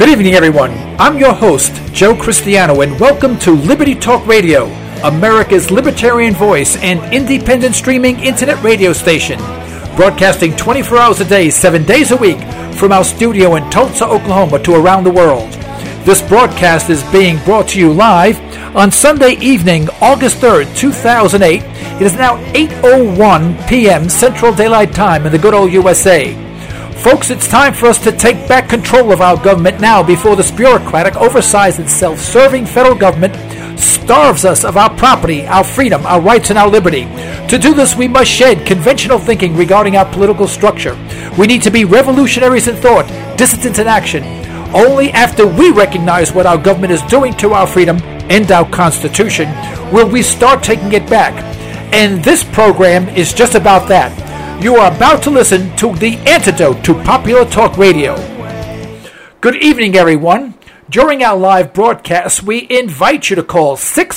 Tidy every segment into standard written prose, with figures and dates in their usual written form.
evening, everyone. I'm your host, Joe Cristiano, and welcome to Liberty Talk Radio, America's libertarian voice and independent streaming internet radio station, broadcasting 24 hours a day, 7 days a week, from our studio in Tulsa, Oklahoma, to around the world. This broadcast is being brought to you live on Sunday evening, August 3rd, 2008. It is now 8:01 p.m. Central Daylight Time in the good old USA. Folks, it's time for us to take back control of our government now before this bureaucratic, oversized, and self-serving federal government starves us of our property, our freedom, our rights, and our liberty. To do this, we must shed conventional thinking regarding our political structure. We need to be revolutionaries in thought, dissidents in action. Only after we recognize what our government is doing to our freedom and our Constitution will we start taking it back. And this program is just about that. You are about to listen to the antidote to popular talk radio. Good evening, everyone. During our live broadcast, we invite you to call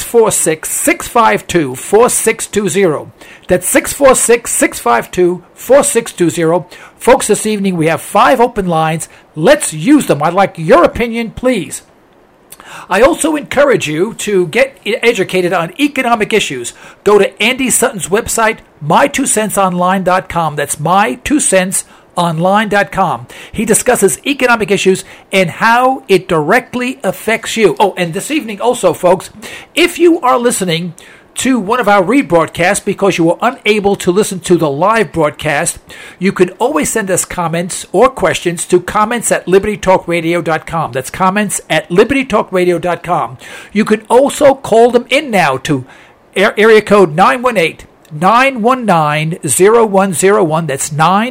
646-652-4620. That's 646-652-4620. Folks, this evening we have 5 open lines. Let's use them. I'd like your opinion, please. I also encourage you to get educated on economic issues. Go to Andy Sutton's website, my2centsonline.com. That's my2centsonline.com. He discusses economic issues and how it directly affects you. Oh, and this evening also, folks, if you are listening to one of our rebroadcasts because you were unable to listen to the live broadcast, you can always send us comments or questions to comments@libertytalkradio.com. That's comments@libertytalkradio.com. You can also call them in now to area code 918-919-0101. That's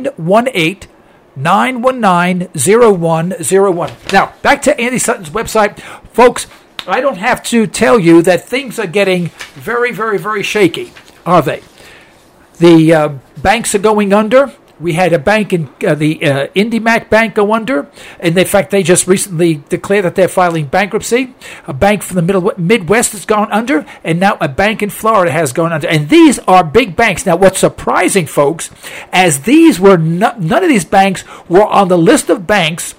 918-919-0101. Now, back to Andy Sutton's website. Folks, I don't have to tell you that things are getting very, very, very shaky, are they? The banks are going under. We had a bank in the IndyMac Bank go under, and in fact, they just recently declared that they're filing bankruptcy. A bank from the Midwest has gone under, and now a bank in Florida has gone under. And these are big banks. Now, what's surprising, folks, as these were none of these banks were on the list of banks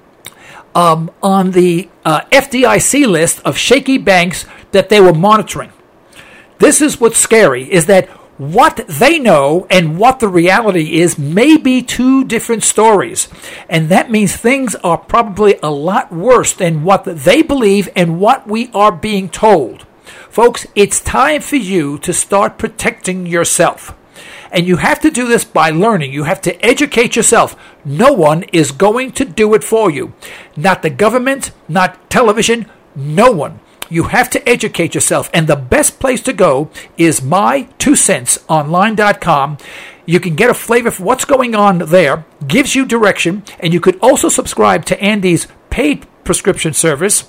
on the FDIC list of shaky banks that they were monitoring. This is what's scary, is that what they know and what the reality is may be two different stories. And that means things are probably a lot worse than what they believe and what we are being told. Folks, it's time for you to start protecting yourself. And you have to do this by learning. You have to educate yourself. No one is going to do it for you. Not the government, not television, no one. You have to educate yourself. And the best place to go is my2centsonline.com. You can get a flavor for what's going on there, gives you direction, and you could also subscribe to Andy's paid subscription service,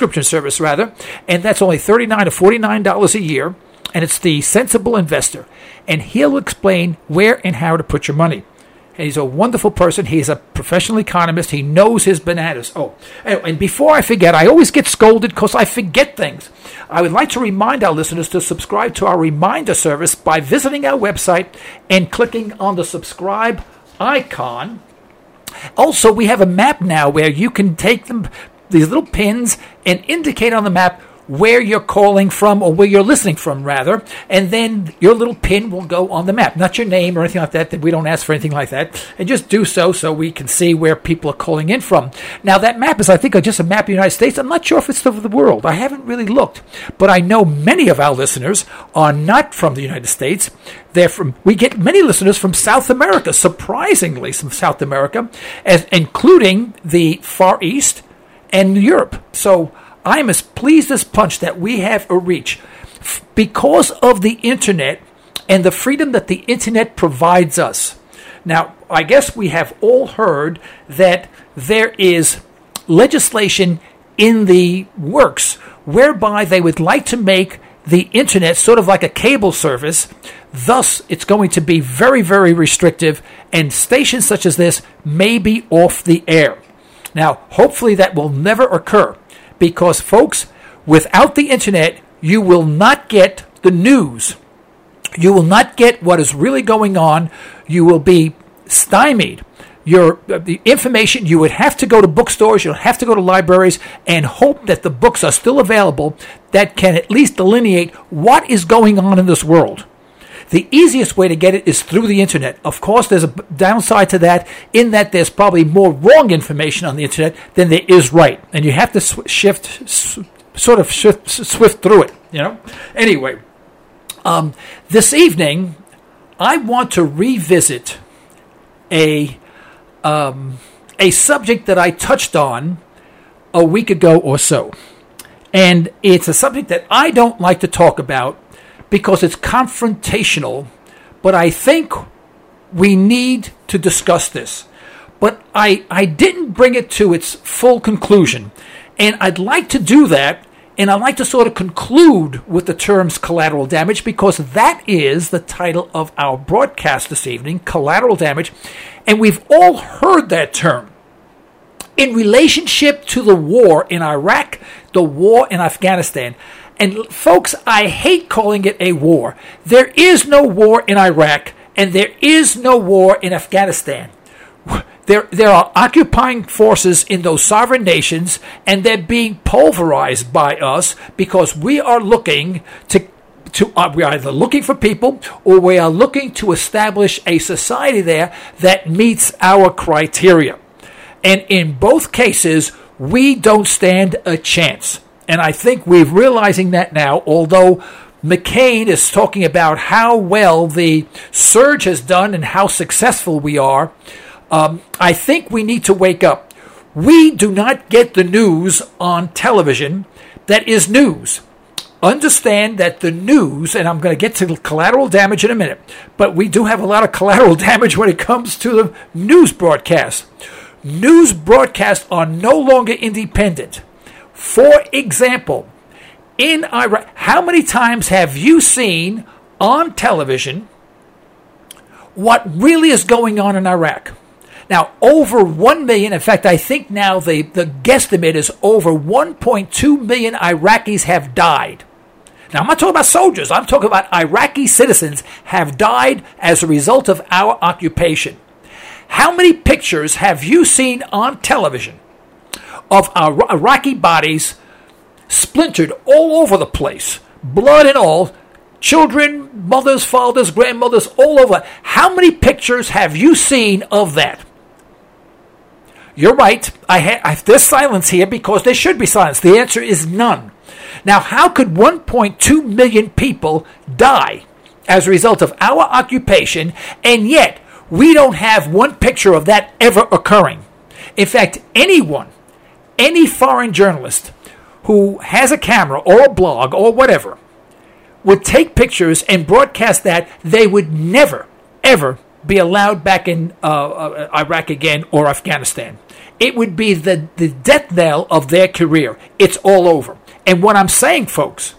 and that's only $39 to $49 a year. And it's the Sensible Investor. And he'll explain where and how to put your money. And he's a wonderful person. He's a professional economist. He knows his bananas. Oh, and before I forget, I always get scolded because I forget things. I would like to remind our listeners to subscribe to our reminder service by visiting our website and clicking on the subscribe icon. Also, we have a map now where you can take these little pins and indicate on the map where you're calling from, or where you're listening from, rather, and then your little pin will go on the map. Not your name or anything like that we don't ask for anything like that. And just do so we can see where people are calling in from. Now, that map is, I think, just a map of the United States. I'm not sure if it's of the world. I haven't really looked. But I know many of our listeners are not from the United States. We get many listeners from South America, surprisingly, from South America, including the Far East and Europe. So I'm as pleased as punch that we have a reach because of the internet and the freedom that the internet provides us. Now, I guess we have all heard that there is legislation in the works whereby they would like to make the internet sort of like a cable service. Thus, it's going to be very, very restrictive, and stations such as this may be off the air. Now, hopefully that will never occur. Because, folks, without the internet, you will not get the news. You will not get what is really going on. You will be stymied. the information. You would have to go to bookstores, you'll have to go to libraries, and hope that the books are still available that can at least delineate what is going on in this world. The easiest way to get it is through the internet. Of course, there's a downside to that, in that there's probably more wrong information on the internet than there is right, and you have to swift through it. Anyway, this evening I want to revisit a subject that I touched on a week ago or so, and it's a subject that I don't like to talk about because it's confrontational, but I think we need to discuss this. But I didn't bring it to its full conclusion, and I'd like to do that, and I'd like to sort of conclude with the terms collateral damage, because that is the title of our broadcast this evening, collateral damage, and we've all heard that term in relationship to the war in Iraq, the war in Afghanistan. And folks, I hate calling it a war. There is no war in Iraq, and there is no war in Afghanistan. There are occupying forces in those sovereign nations, and they're being pulverized by us because we are looking we're either looking for people, or we are looking to establish a society there that meets our criteria. And in both cases, we don't stand a chance. And I think we're realizing that now, although McCain is talking about how well the surge has done and how successful we are. I think we need to wake up. We do not get the news on television that is news. Understand that the news, and I'm going to get to collateral damage in a minute, but we do have a lot of collateral damage when it comes to the news broadcasts. News broadcasts are no longer independent. For example, in Iraq, how many times have you seen on television what really is going on in Iraq? Now, over 1 million, in fact, I think now the guesstimate is over 1.2 million Iraqis have died. Now, I'm not talking about soldiers. I'm talking about Iraqi citizens have died as a result of our occupation. How many pictures have you seen on television of our Iraqi bodies splintered all over the place, blood and all, children, mothers, fathers, grandmothers, all over? How many pictures have you seen of that? You're right. There's silence here because there should be silence. The answer is none. Now, how could 1.2 million people die as a result of our occupation, and yet we don't have one picture of that ever occurring? In fact, any foreign journalist who has a camera or a blog or whatever would take pictures and broadcast that, they would never, ever be allowed back in Iraq again or Afghanistan. It would be the death knell of their career. It's all over. And what I'm saying, folks,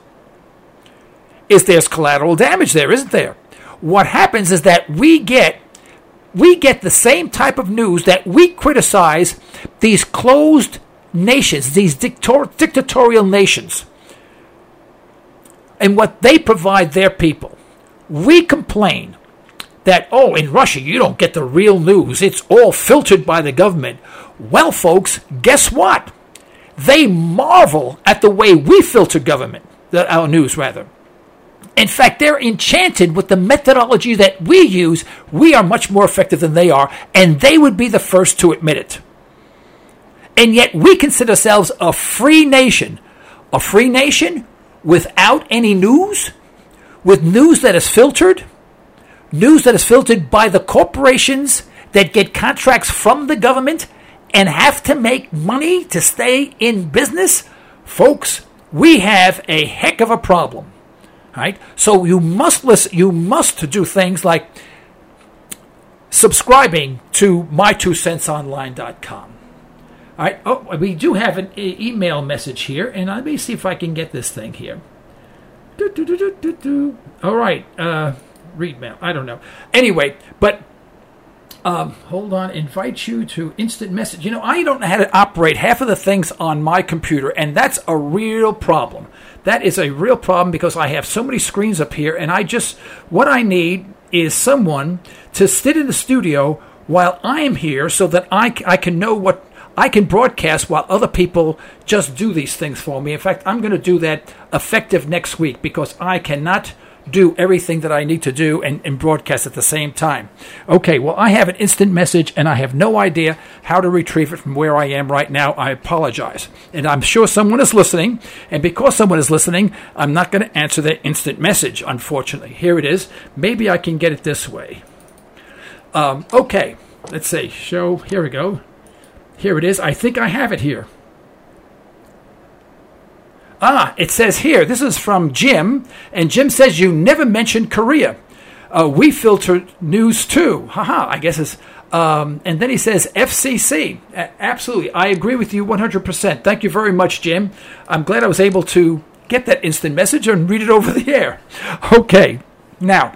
is there's collateral damage there, isn't there? What happens is that we get the same type of news that we criticize these closed nations, these dictatorial nations, and what they provide their people. We complain that, in Russia, you don't get the real news. It's all filtered by the government. Well, folks, guess what? They marvel at the way we filter our news, rather. In fact, they're enchanted with the methodology that we use. We are much more effective than they are, and they would be the first to admit it. And yet we consider ourselves a free nation. A free nation without any news? With news that is filtered? News that is filtered by the corporations that get contracts from the government and have to make money to stay in business? Folks, we have a heck of a problem. Right? So you must listen. You must do things like subscribing to my2centsonline.com. All right. Oh, we do have an email message here, and let me see if I can get this thing here. All right. Read mail. I don't know. Anyway, but hold on. Invite you to instant message. I don't know how to operate half of the things on my computer, and that's a real problem. That is a real problem because I have so many screens up here, and what I need is someone to sit in the studio while I'm here so that I can know what I can broadcast while other people just do these things for me. In fact, I'm going to do that effective next week because I cannot do everything that I need to do and broadcast at the same time. Okay, well, I have an instant message, and I have no idea how to retrieve it from where I am right now. I apologize. And I'm sure someone is listening, and because someone is listening, I'm not going to answer their instant message, unfortunately. Here it is. Maybe I can get it this way. Okay, let's see. Show. Here we go. Here it is. I think I have it here. It says here, this is from Jim, and Jim says, you never mentioned Korea. We filter news too. Haha, I guess it's, and then he says FCC. Absolutely, I agree with you 100%. Thank you very much, Jim. I'm glad I was able to get that instant message and read it over the air. Okay, now,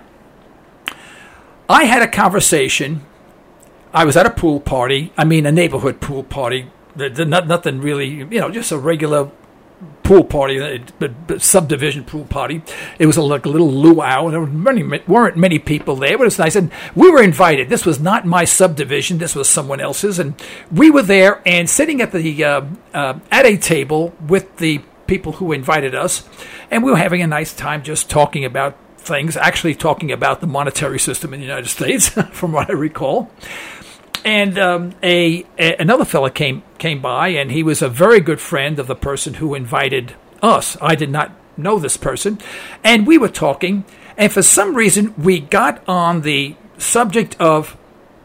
I had a conversation. I was at a pool party, a neighborhood pool party, nothing really, just a regular pool party, subdivision pool party. It was like a little luau, and there weren't many people there, but it was nice. And we were invited. This was not my subdivision. This was someone else's. And we were there and sitting at a table with the people who invited us. And we were having a nice time just talking about things, actually talking about the monetary system in the United States, from what I recall. And another fella came by, and he was a very good friend of the person who invited us. I did not know this person. And we were talking, and for some reason, we got on the subject of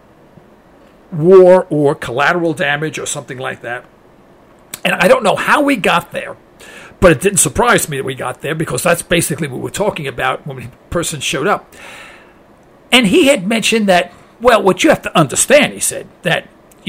war or collateral damage or something like that. And I don't know how we got there, but it didn't surprise me that we got there because that's basically what we were talking about when the person showed up. And he had mentioned that, well, what you have to understand, he said, that,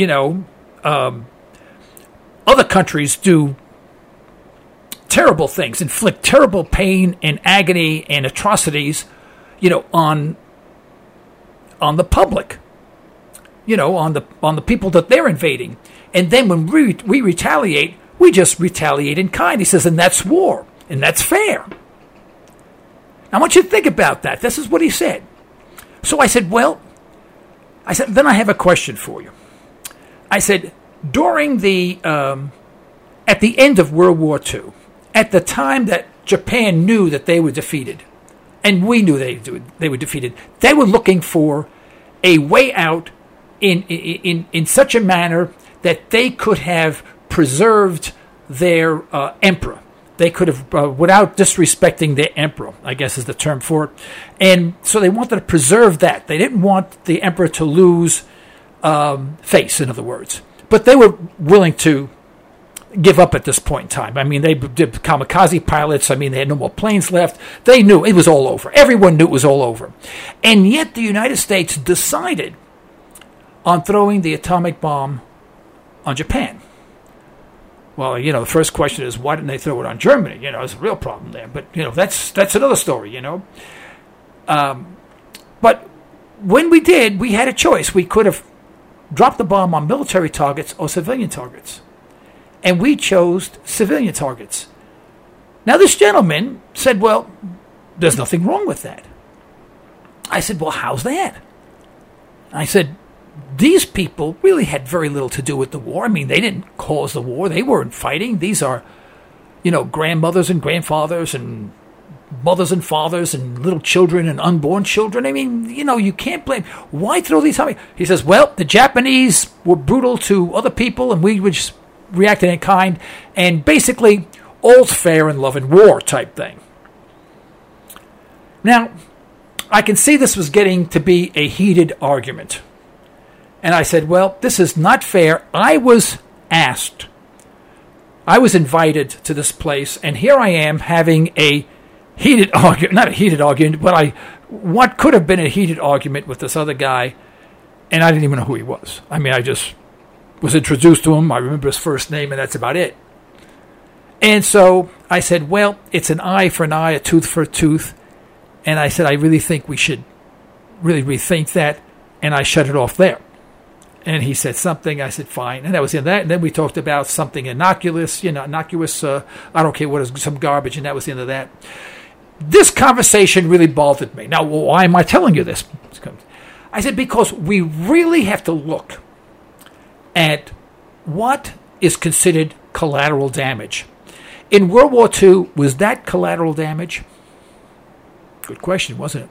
other countries do terrible things, inflict terrible pain and agony and atrocities, on the public, on the people that they're invading. And then when we retaliate, we just retaliate in kind. He says, and that's war, and that's fair. I want you to think about that. This is what he said. So I said, then I have a question for you. I said, during at the end of World War II, at the time that Japan knew that they were defeated, and we knew they were defeated, they were looking for a way out in such a manner that they could have preserved their emperor. They could have, without disrespecting their emperor, I guess is the term for it. And so they wanted to preserve that. They didn't want the emperor to lose face, in other words. But they were willing to give up at this point in time. They did kamikaze pilots. They had no more planes left. They knew it was all over. Everyone knew it was all over. And yet the United States decided on throwing the atomic bomb on Japan. Well, the first question is, why didn't they throw it on Germany? There's a real problem there. But, that's another story, But when we did, we had a choice. We could have dropped the bomb on military targets or civilian targets. And we chose civilian targets. Now, this gentleman said, well, there's nothing wrong with that. I said, well, how's that? I said, these people really had very little to do with the war. They didn't cause the war. They weren't fighting. These are, grandmothers and grandfathers and mothers and fathers and little children and unborn children. You can't blame. Why throw these on? He says, well, the Japanese were brutal to other people and we would just reacted in kind. And basically, all's fair in love and war type thing. Now, I can see this was getting to be a heated argument. And I said, well, this is not fair. I was asked. I was invited to this place, and here I am having a heated argument, not a heated argument, but what could have been a heated argument with this other guy, and I didn't even know who he was. I just was introduced to him. I remember his first name, and that's about it. And so I said, well, it's an eye for an eye, a tooth for a tooth. And I said, I really think we should really rethink that, and I shut it off there. And he said something. I said, fine. And that was the end of that. And then we talked about something innocuous, I don't care what, some garbage. And that was the end of that. This conversation really bothered me. Now, why am I telling you this? I said, because we really have to look at what is considered collateral damage. In World War II, was that collateral damage? Good question, wasn't it?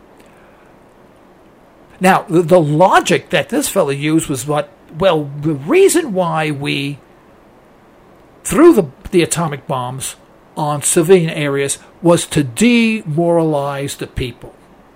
Now, the logic that this fellow used was what? Well, the reason why we threw the atomic bombs on civilian areas was to demoralize the people.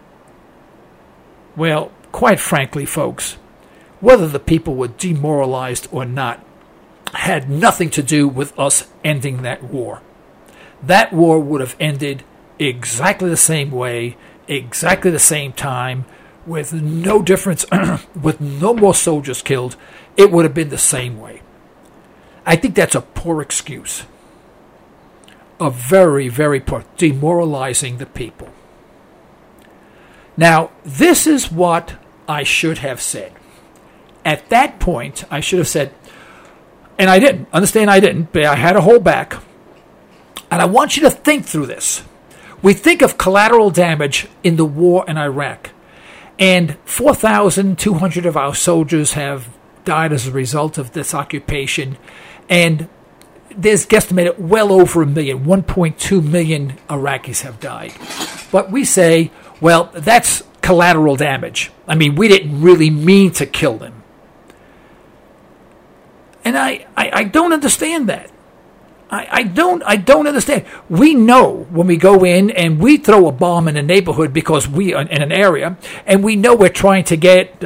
Well, quite frankly, folks, whether the people were demoralized or not had nothing to do with us ending that war. That war would have ended exactly the same way, exactly the same time, with no difference, with no more soldiers killed. It would have been the same way. I think that's a poor excuse. A very, very poor, demoralizing the people. Now, this is what I should have said. At that point, I should have said, and I didn't. Understand, I didn't, but I had to hold back. And I want you to think through this. We think of collateral damage in the war in Iraq. And 4,200 of our soldiers have died as a result of this occupation. And there's guesstimated well over 1 million, 1.2 million Iraqis have died. But we say, well, that's collateral damage. I mean, we didn't really mean to kill them. And I don't understand that. I don't understand. We know when we go in and we throw a bomb in a neighborhood because we are in an area, and we know we're trying to get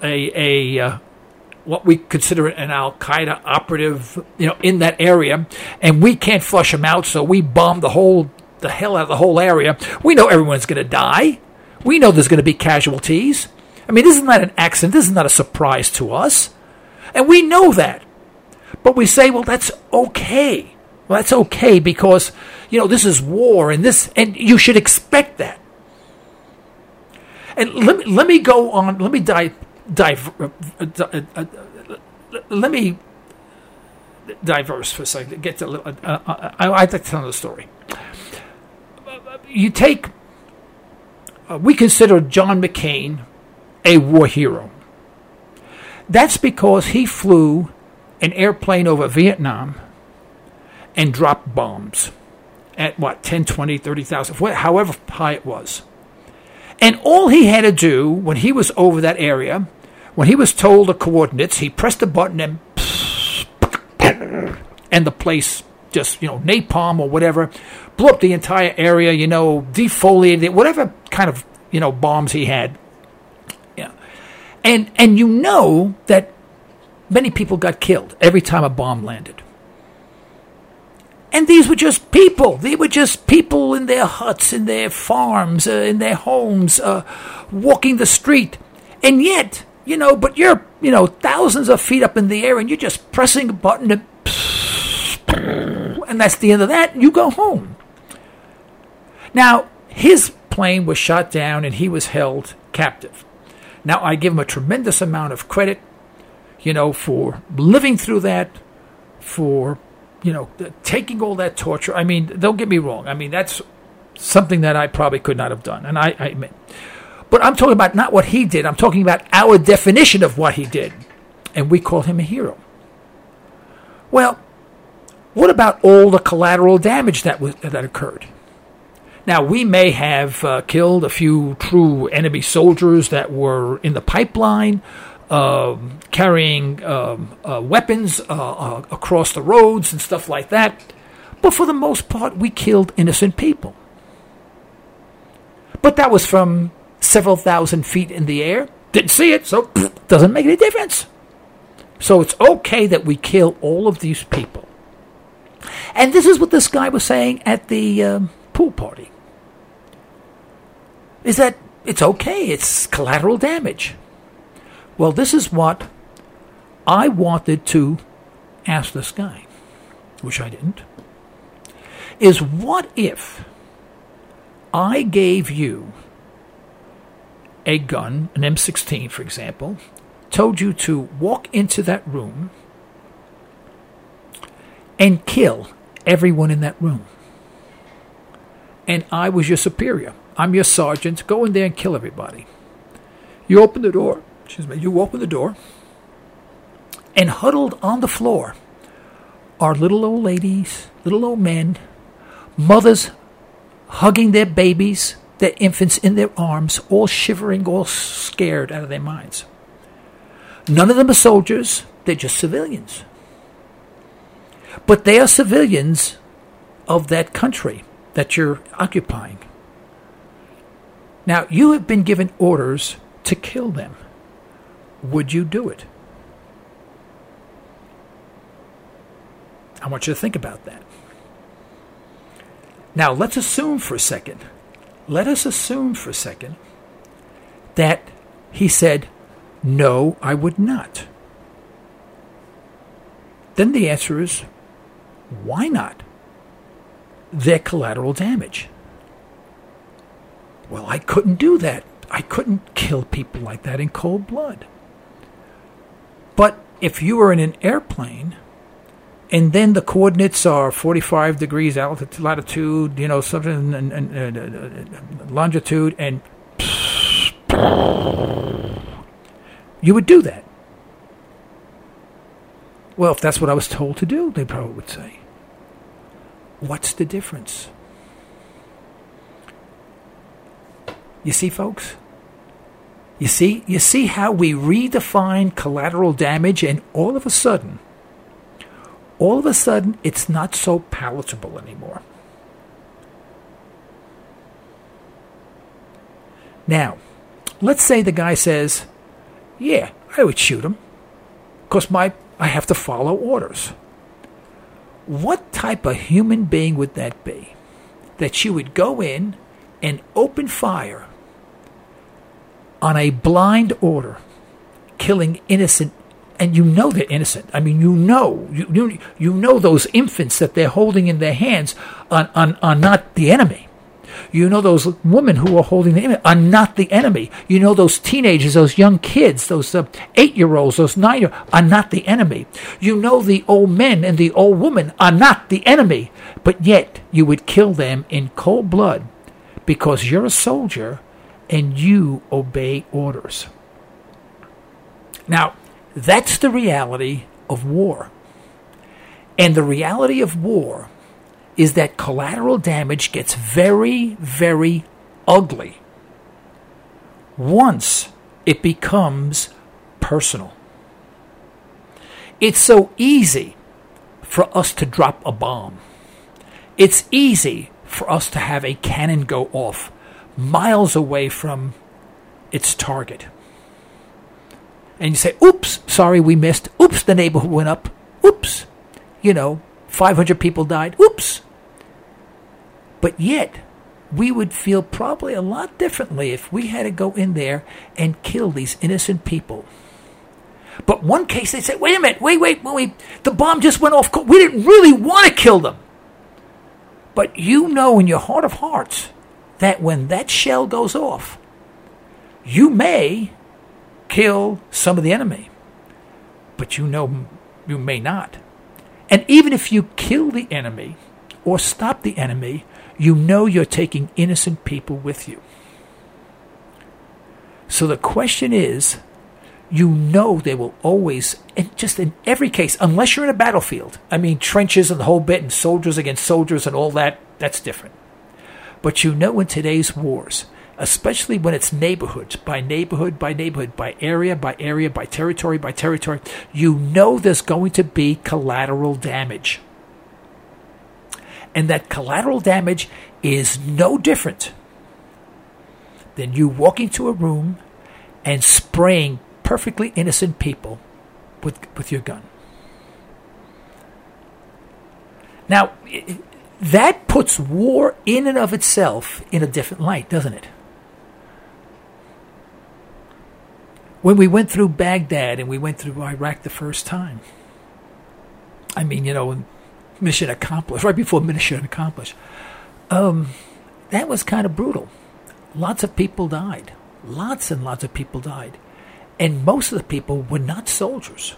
what we consider an Al Qaeda operative, in that area, and we can't flush them out, so we bomb the hell out of the whole area. We know everyone's going to die. We know there's going to be casualties. I mean, this is not an accident. This is not a surprise to us, and we know that. But we say, well, that's okay. Well, that's okay because, this is war and you should expect that. And let me go on. Let me let me diverse for a second. Get to I'd like to tell another story. You take. We consider John McCain a war hero. That's because he flew an airplane over Vietnam and dropped bombs at 10, 20, 30,000, however high it was. And all he had to do when he was over that area, when he was told the coordinates, he pressed a button and the place just, napalm or whatever, blew up the entire area, defoliated it, whatever kind of, bombs he had. Yeah. And that many people got killed every time a bomb landed. And these were just people. They were just people in their huts, in their farms, in their homes, walking the street. And yet, but you're, thousands of feet up in the air and you're just pressing a button and that's the end of that. You go home. Now, his plane was shot down and he was held captive. Now, I give him a tremendous amount of credit, for living through that, for, taking all that torture. I mean, don't get me wrong. I mean, that's something that I probably could not have done. And I admit. But I'm talking about not what he did. I'm talking about our definition of what he did. And we call him a hero. Well, what about all the collateral damage that occurred? Now, we may have killed a few true enemy soldiers that were in the pipeline, carrying weapons across the roads and stuff like that. But for the most part, we killed innocent people. But that was from several thousand feet in the air. Didn't see it, so doesn't make any difference. So it's okay that we kill all of these people. And this is what this guy was saying at the pool party. Is that it's okay, it's collateral damage. Well, this is what I wanted to ask this guy, which I didn't, is what if I gave you a gun, an M16, for example, told you to walk into that room and kill everyone in that room. And I was your superior. I'm your sergeant. Go in there and kill everybody. You open the door. You open the door. And huddled on the floor are little old ladies, little old men, mothers hugging their babies, their infants in their arms, all shivering, all scared out of their minds. None of them are soldiers. They're just civilians. But they are civilians of that country that you're occupying. Now, you have been given orders to kill them. Would you do it? I want you to think about that. Now, let's assume for a second. Let us assume for a second that he said, no, I would not. Then the answer is, why not? They're collateral damage. Well, I couldn't do that. I couldn't kill people like that in cold blood. But if you were in an airplane, and then the coordinates are 45 degrees latitude, something, and longitude, and you would do that. Well, if that's what I was told to do, they probably would say. What's the difference? You see, folks? You see how we redefine collateral damage, and all of a sudden, it's not so palatable anymore. Now, let's say the guy says, yeah, I would shoot him because I have to follow orders. What type of human being would that be? That you would go in and open fire on a blind order, killing innocent, and you know they're innocent. I mean, you know those infants that they're holding in their hands are not the enemy. You know those women who are holding the enemy are not the enemy. You know those teenagers, those young kids, those 8-year-olds, those 9-year-olds are not the enemy. You know the old men and the old women are not the enemy. But yet you would kill them in cold blood because you're a soldier and you obey orders. Now, that's the reality of war. And the reality of war is that collateral damage gets very, very ugly once it becomes personal. It's so easy for us to drop a bomb. It's easy for us to have a cannon go off miles away from its target. And you say, oops, sorry, we missed. Oops, the neighborhood went up. Oops, 500 people died. Oops. But yet, we would feel probably a lot differently if we had to go in there and kill these innocent people. But one case, they say, wait a minute, wait. The bomb just went off. We didn't really want to kill them. But you know in your heart of hearts that when that shell goes off, you may kill some of the enemy. But you know you may not. And even if you kill the enemy or stop the enemy, you know you're taking innocent people with you. So the question is, they will always, and just in every case, unless you're in a battlefield, I mean trenches and the whole bit and soldiers against soldiers and all that, that's different. But in today's wars, especially when it's neighborhoods, by neighborhood, by area, by territory, there's going to be collateral damage. And that collateral damage is no different than you walking to a room and spraying perfectly innocent people with your gun. Now, that puts war in and of itself in a different light, doesn't it? When we went through Baghdad and we went through Iraq the first time, I mean, mission accomplished, right before mission accomplished. That was kind of brutal. Lots of people died. Lots and lots of people died. And most of the people were not soldiers.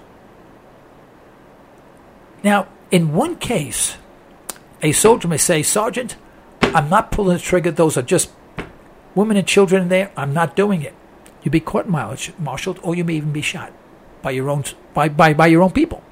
Now, in one case, a soldier may say, Sergeant, I'm not pulling the trigger. Those are just women and children in there. I'm not doing it. You'll be court-martialed, or you may even be shot by your own by your own people.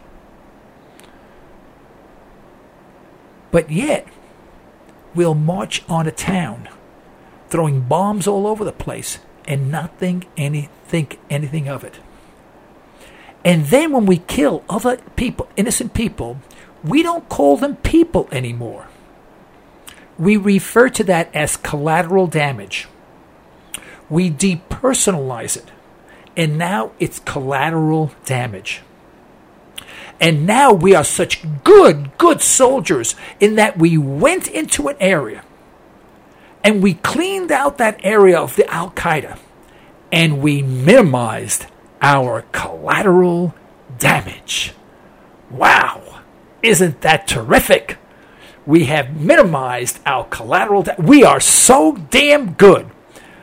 But yet, we'll march on a town, throwing bombs all over the place, and not think anything of it. And then when we kill other people, innocent people, we don't call them people anymore. We refer to that as collateral damage. We depersonalize it, and now it's collateral damage. And now we are such good soldiers in that we went into an area and we cleaned out that area of the Al-Qaeda and we minimized our collateral damage. Wow, isn't that terrific? We have minimized our collateral damage. We are so damn good.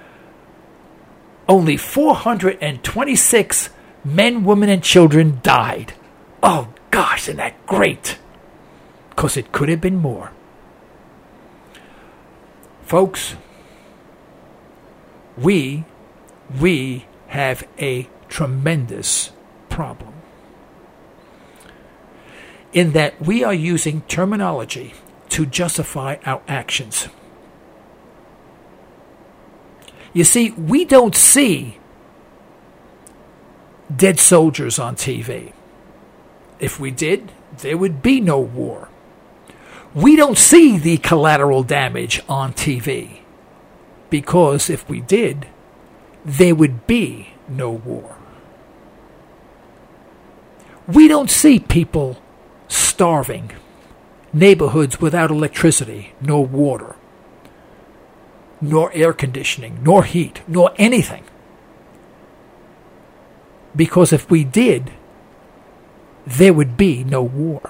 Only 426 men, women, and children died. Oh, gosh, isn't that great? Because it could have been more. Folks, we have a tremendous problem in that we are using terminology to justify our actions. You see, we don't see dead soldiers on TV. If we did, there would be no war. We don't see the collateral damage on TV because if we did, there would be no war. We don't see people starving, neighborhoods without electricity, nor water, nor air conditioning, nor heat, nor anything. Because if we did, there would be no war.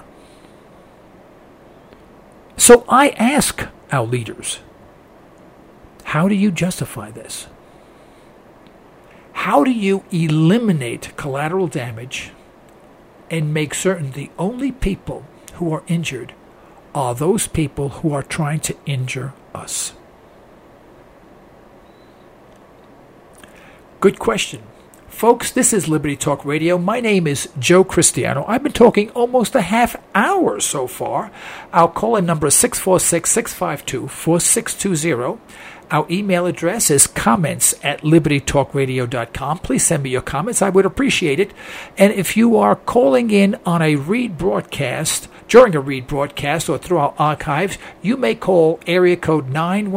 So I ask our leaders, how do you justify this? How do you eliminate collateral damage and make certain the only people who are injured are those people who are trying to injure us? Good question. Folks, this is Liberty Talk Radio. My name is Joe Cristiano. I've been talking almost a half hour so far. Our call-in number is 646-652-4620. Our email address is comments@libertytalkradio.com. Please send me your comments. I would appreciate it. And if you are calling in on a rebroadcast, during a rebroadcast or through our archives, you may call area code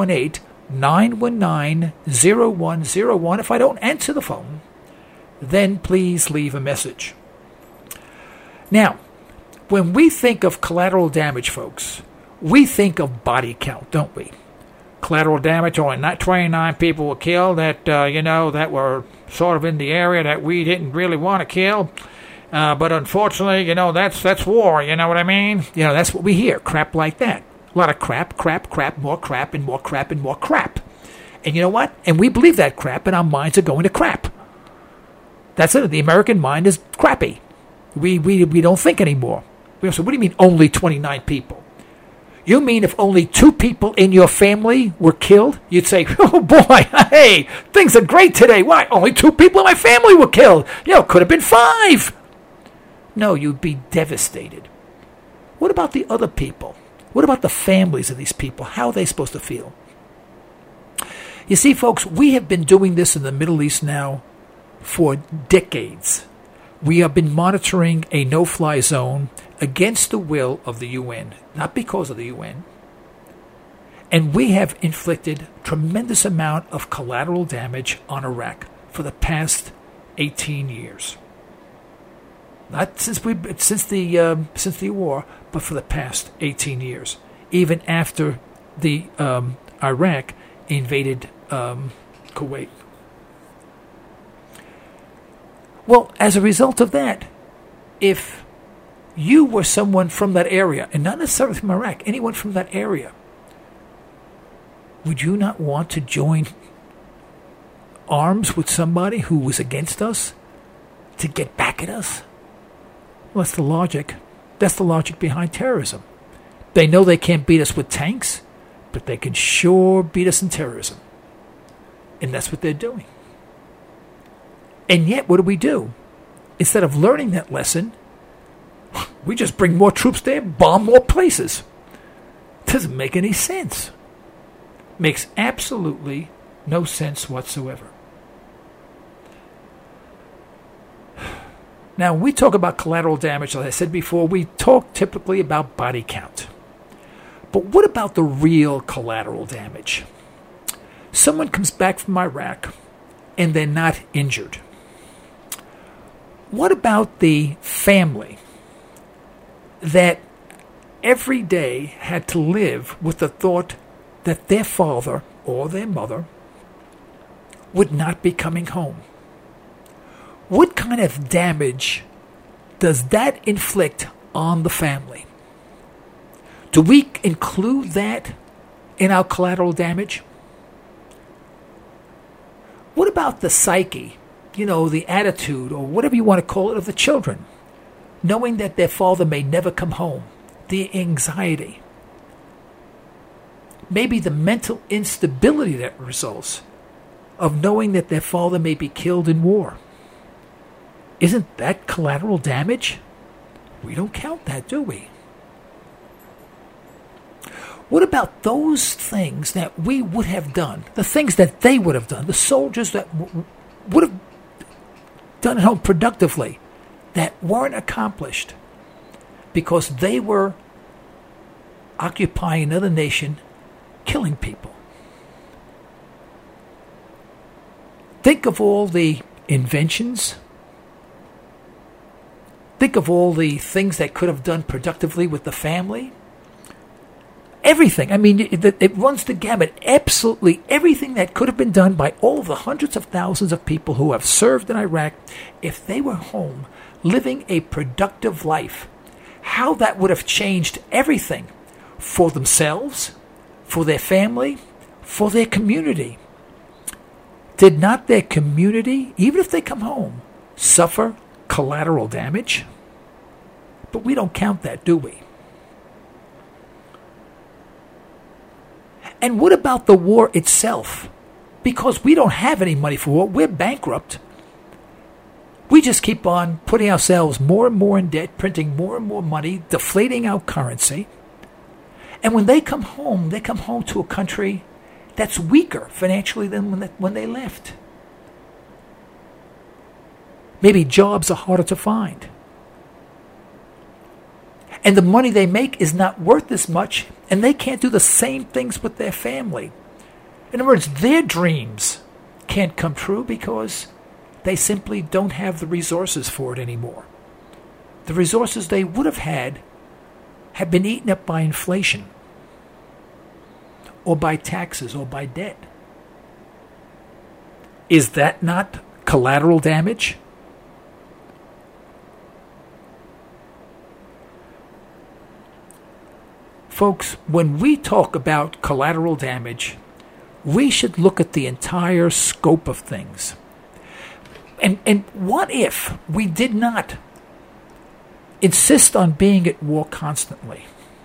918-919-0101. If I don't answer the phone, then please leave a message. Now, when we think of collateral damage, folks, we think of body count, don't we? Collateral damage, only not 29 people were killed that were sort of in the area that we didn't really want to kill. But unfortunately, that's war, you know what I mean? That's what we hear, crap like that. A lot of crap, more crap, and more crap, and more crap. And you know what? And we believe that crap, and our minds are going to crap. That's it. The American mind is crappy. We don't think anymore. We say, what do you mean only 29 people? You mean if only 2 people in your family were killed? You'd say, oh boy, hey, things are great today. Why? Only 2 people in my family were killed. Could have been 5. No, you'd be devastated. What about the other people? What about the families of these people? How are they supposed to feel? You see, folks, we have been doing this in the Middle East now for decades. We have been monitoring a no-fly zone against the will of the UN, not because of the UN. And we have inflicted tremendous amount of collateral damage on Iraq for the past 18 years. Not since the war, but for the past 18 years. Even after the Iraq invaded Kuwait. Well, as a result of that, if you were someone from that area, and not necessarily from Iraq, anyone from that area, would you not want to join arms with somebody who was against us to get back at us? Well, that's the logic. That's the logic behind terrorism. They know they can't beat us with tanks, but they can sure beat us in terrorism. And that's what they're doing. And yet, what do? Instead of learning that lesson, we just bring more troops there, bomb more places. Doesn't make any sense. Makes absolutely no sense whatsoever. Now, when we talk about collateral damage, like I said before, we talk typically about body count. But what about the real collateral damage? Someone comes back from Iraq and they're not injured. What about the family that every day had to live with the thought that their father or their mother would not be coming home? What kind of damage does that inflict on the family? Do we include that in our collateral damage? What about the psyche, the attitude, or whatever you want to call it, of the children, knowing that their father may never come home? The anxiety, maybe the mental instability that results of knowing that their father may be killed in war. Isn't that collateral damage? We don't count that, do we? What about those things that we would have done, the things that they would have done, the soldiers that would have done at home productively, that weren't accomplished because they were occupying another nation, killing people? Think of all the inventions. Think of all the things that could have done productively with the family. Everything. I mean, it runs the gamut. Absolutely everything that could have been done by all of the hundreds of thousands of people who have served in Iraq, if they were home, living a productive life, how that would have changed everything for themselves, for their family, for their community. Did not their community, even if they come home, suffer collateral damage? But we don't count that, do we? And what about the war itself? Because we don't have any money for war. We're bankrupt. We just keep on putting ourselves more and more in debt, printing more and more money, deflating our currency. And when they come home to a country that's weaker financially than when they left. Maybe jobs are harder to find. And the money they make is not worth as much, and they can't do the same things with their family. In other words, their dreams can't come true because they simply don't have the resources for it anymore. The resources they would have had have been eaten up by inflation, or by taxes, or by debt. Is that not collateral damage? Folks, when we talk about collateral damage, we should look at the entire scope of things. And what if we did not insist on being at war constantly?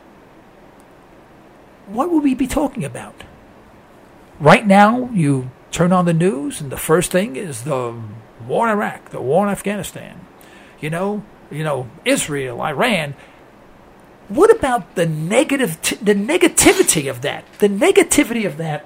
What would we be talking about? Right now, you turn on the news, and the first thing is the war in Iraq, the war in Afghanistan. Israel, Iran. What about the negativity of that? The negativity of that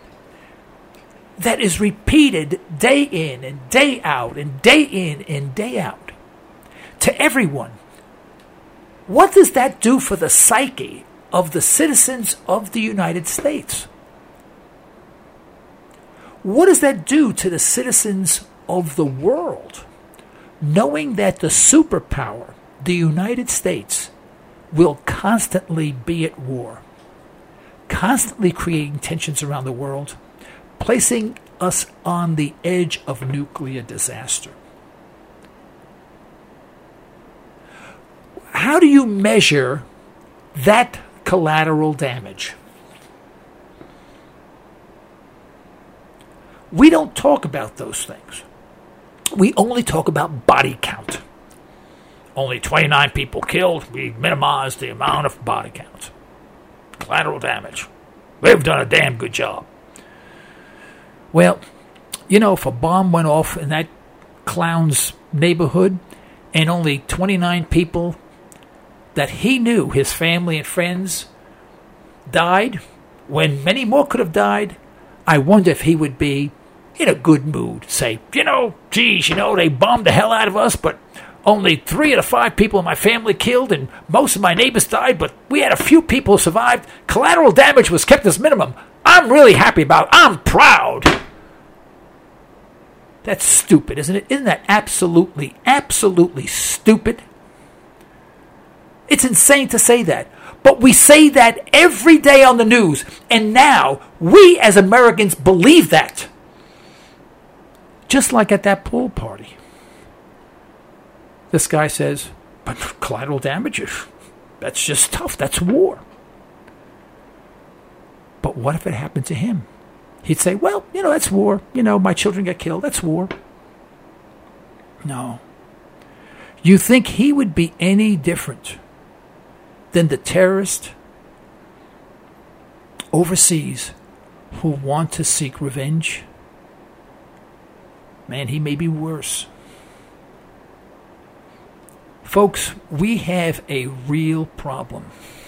is repeated day in and day out and day in and day out to everyone. What does that do for the psyche of the citizens of the United States? What does that do to the citizens of the world, knowing that the superpower, the United States, will constantly be at war, constantly creating tensions around the world, placing us on the edge of nuclear disaster? How do you measure that collateral damage? We don't talk about those things. We only talk about body count. Only 29 people killed. We minimize the amount of body counts. Collateral damage. They've done a damn good job. Well, if a bomb went off in that clown's neighborhood, and only 29 people that he knew, his family and friends, died, when many more could have died, I wonder if he would be in a good mood. Say, geez, they bombed the hell out of us, but only 3 out of 5 people in my family killed, and most of my neighbors died, but we had a few people who survived. Collateral damage was kept as minimum. I'm really happy about it. I'm proud. That's stupid, isn't it? Isn't that absolutely, absolutely stupid? It's insane to say that. But we say that every day on the news, and now we as Americans believe that. Just like at that pool party. This guy says, but collateral damage, that's just tough. That's war. But what if it happened to him? He'd say, well, that's war. My children get killed. That's war. No. You think he would be any different than the terrorist overseas who want to seek revenge? Man, he may be worse. Folks, we have a real problem.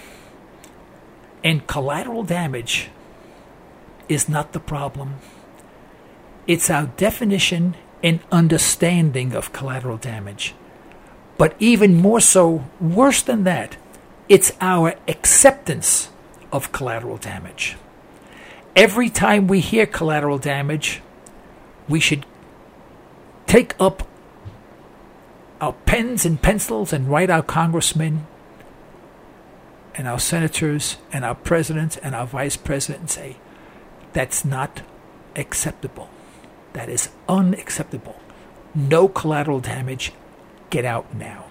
And collateral damage is not the problem. It's our definition and understanding of collateral damage. But even more so, worse than that, it's our acceptance of collateral damage. Every time we hear collateral damage, we should take up our pens and pencils and write our congressmen and our senators and our presidents and our vice president and say, that's not acceptable. That is unacceptable. No collateral damage. Get out now.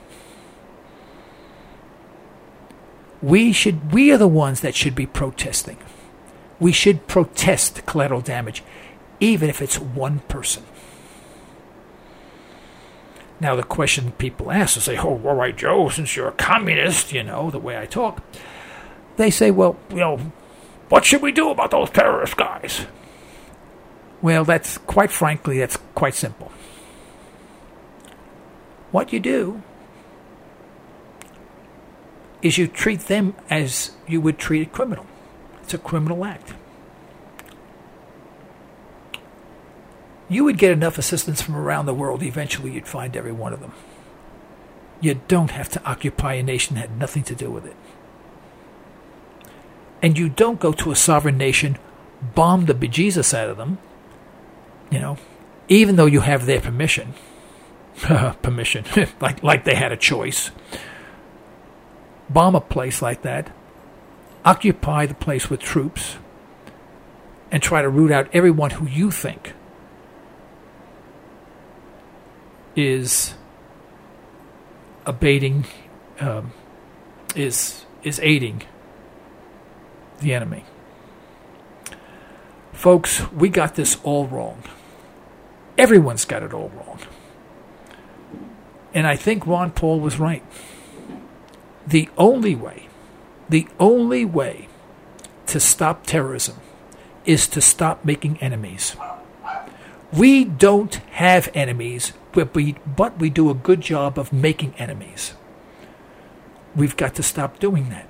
We are the ones that should be protesting. We should protest collateral damage, even if it's one person. Now, the question people ask is, say, oh, all right, Joe, since you're a communist, the way I talk, they say, well, what should we do about those terrorist guys? Well, that's quite simple. What you do is you treat them as you would treat a criminal. It's a criminal act. You would get enough assistance from around the world, eventually you'd find every one of them. You don't have to occupy a nation that had nothing to do with it. And you don't go to a sovereign nation, bomb the bejesus out of them, even though you have their permission. Permission, like they had a choice. Bomb a place like that, occupy the place with troops, and try to root out everyone who you think is aiding the enemy. Folks, we got this all wrong. Everyone's got it all wrong. And I think Ron Paul was right. The only way to stop terrorism is to stop making enemies. We don't have enemies, but we do a good job of making enemies. We've got to stop doing that.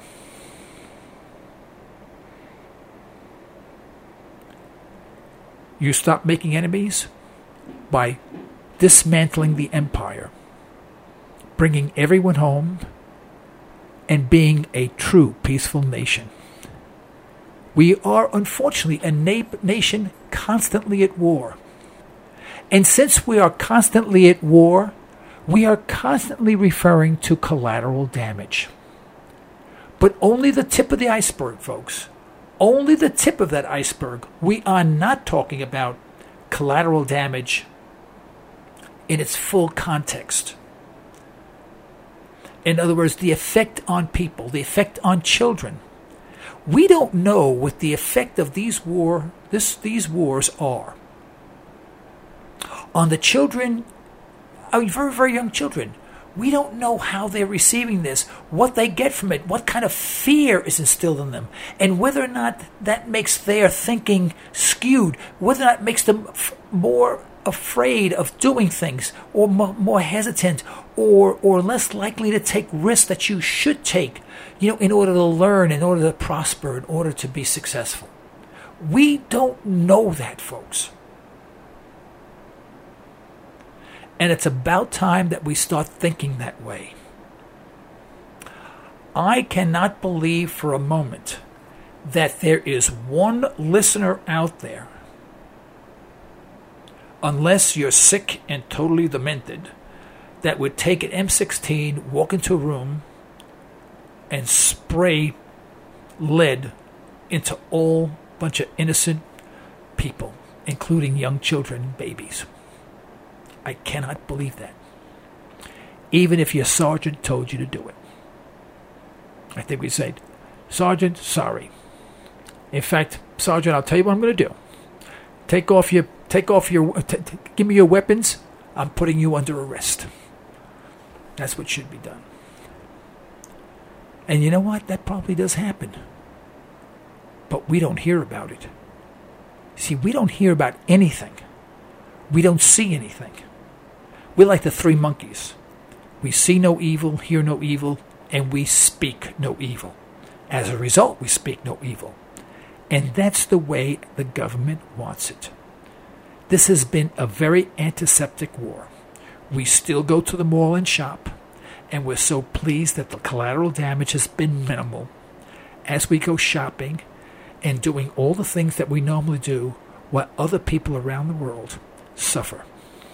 You stop making enemies by dismantling the empire, bringing everyone home, and being a true peaceful nation. We are, unfortunately, a nation constantly at war. And since we are constantly at war, we are constantly referring to collateral damage. But only the tip of the iceberg, folks. Only the tip of that iceberg. We are not talking about collateral damage in its full context. In other words, the effect on people, the effect on children. We don't know what the effect of these wars are on the children, very, very young children. We don't know how they're receiving this, what they get from it, what kind of fear is instilled in them, and whether or not that makes their thinking skewed, whether or not it makes them more afraid of doing things, or more hesitant, or less likely to take risks that you should take, in order to learn, in order to prosper, in order to be successful. We don't know that, folks. And it's about time that we start thinking that way. I cannot believe for a moment that there is one listener out there, unless you're sick and totally demented, that would take an M16, walk into a room, and spray lead into all bunch of innocent people, including young children and babies. I cannot believe that. Even if your sergeant told you to do it. I think we said, Sergeant, sorry. In fact, Sergeant, I'll tell you what I'm going to do. Give me your weapons. I'm putting you under arrest. That's what should be done. And you know what? That probably does happen. But we don't hear about it. See, we don't hear about anything. We don't see anything. We're like the three monkeys. We see no evil, hear no evil, and we speak no evil. As a result, we speak no evil. And that's the way the government wants it. This has been a very antiseptic war. We still go to the mall and shop, and we're so pleased that the collateral damage has been minimal as we go shopping and doing all the things that we normally do while other people around the world suffer.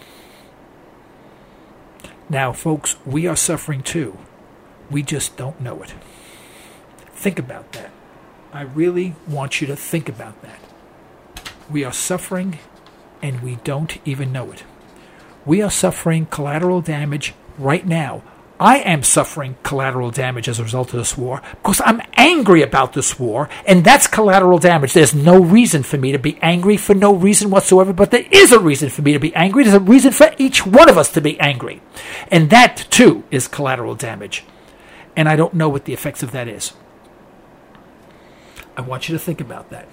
Now, folks, we are suffering too. We just don't know it. Think about that. I really want you to think about that. We are suffering and we don't even know it. We are suffering collateral damage right now. I am suffering collateral damage as a result of this war because I'm angry about this war, and that's collateral damage. There's no reason for me to be angry for no reason whatsoever, but there is a reason for me to be angry. There's a reason for each one of us to be angry. And that, too, is collateral damage. And I don't know what the effects of that is. I want you to think about that.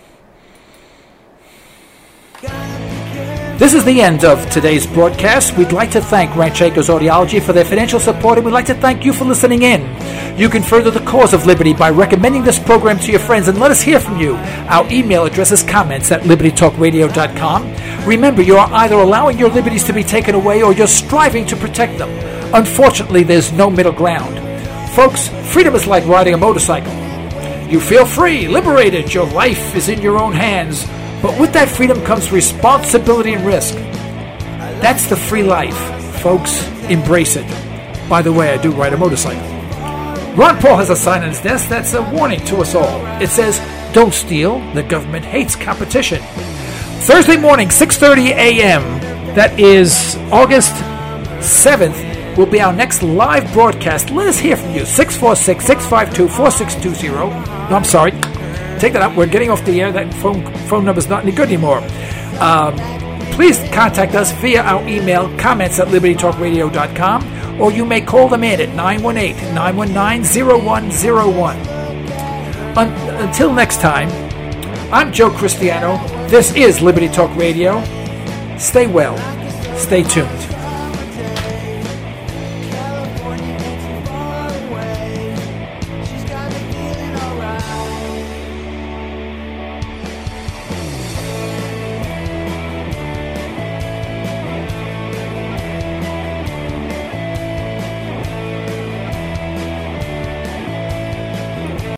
This is the end of today's broadcast. We'd like to thank Ranch Acres Audiology for their financial support, and we'd like to thank you for listening in. You can further the cause of liberty by recommending this program to your friends, and let us hear from you. Our email address is comments@libertytalkradio.com. Remember, you are either allowing your liberties to be taken away or you're striving to protect them. Unfortunately, there's no middle ground. Folks, freedom is like riding a motorcycle. You feel free, liberated, your life is in your own hands. But with that freedom comes responsibility and risk. That's the free life. Folks, embrace it. By the way, I do ride a motorcycle. Ron Paul has a sign on his desk that's a warning to us all. It says, don't steal. The government hates competition. Thursday morning, 6:30 a.m., that is August 7th, will be our next live broadcast. Let us hear from you. 646-652-4620. No, I'm sorry. Take that up. We're getting off the air. That phone number's not any good anymore. Please contact us via our email, comments@libertytalkradio.com, or you may call them in at 918-919-0101. Until next time, I'm Joe Cristiano. This is Liberty Talk Radio. Stay well. Stay tuned.